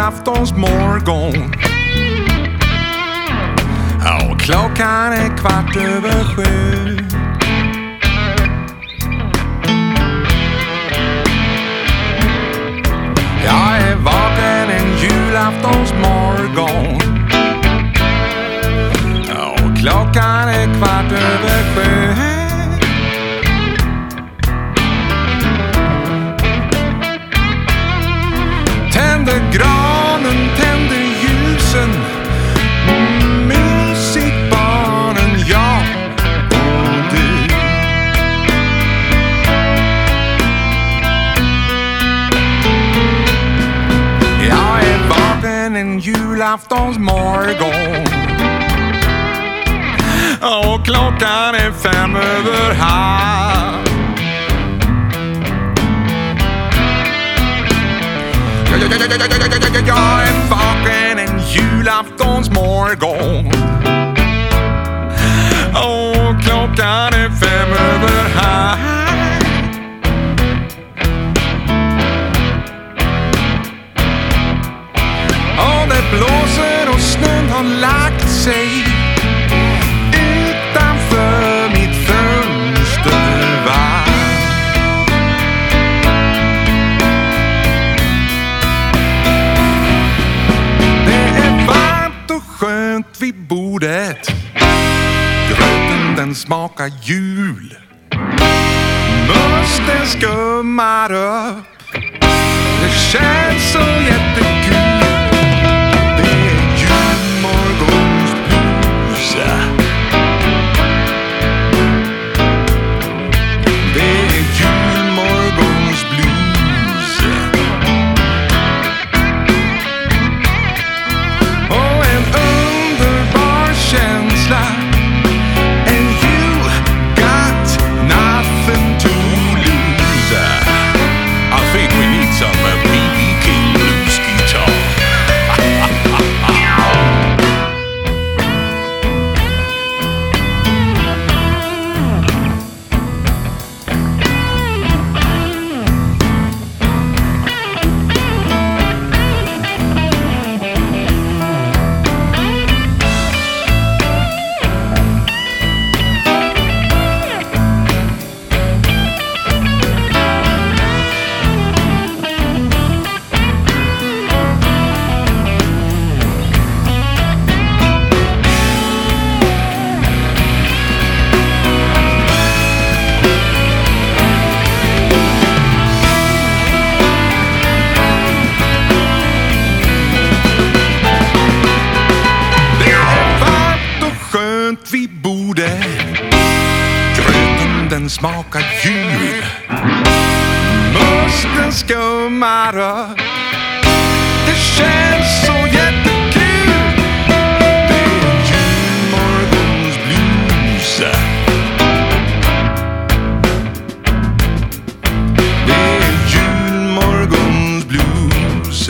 julaftonsmorgon. Och klockan är 6:15. Jag är vaken en julaftonsmorgon. Och klockan är 6:15. Tänder granen, tänder ljusen. Musikbarnen, jag och du. Jag är vaken en julaftonsmorgon. Och klockan är 5:30. Jag är vaken en julaftonsmorgon. Och klockan är 5:30. Och det blåser och snön har lagt sig utanför mitt fönster, va? Skönt vid bordet. Gröten den smakar jul. Musten skummar upp. Det känns så jättekul. Det är julmorgons blues. Det är julmorgons blues. Känsla. And you got nothing to lose. I think we need some B.B. King blues guitar. Vid bordet. Gröten den smakar jul. Musten skummar upp. Det känns så jättekul. Det är julmorgons blues. Det är julmorgons blues.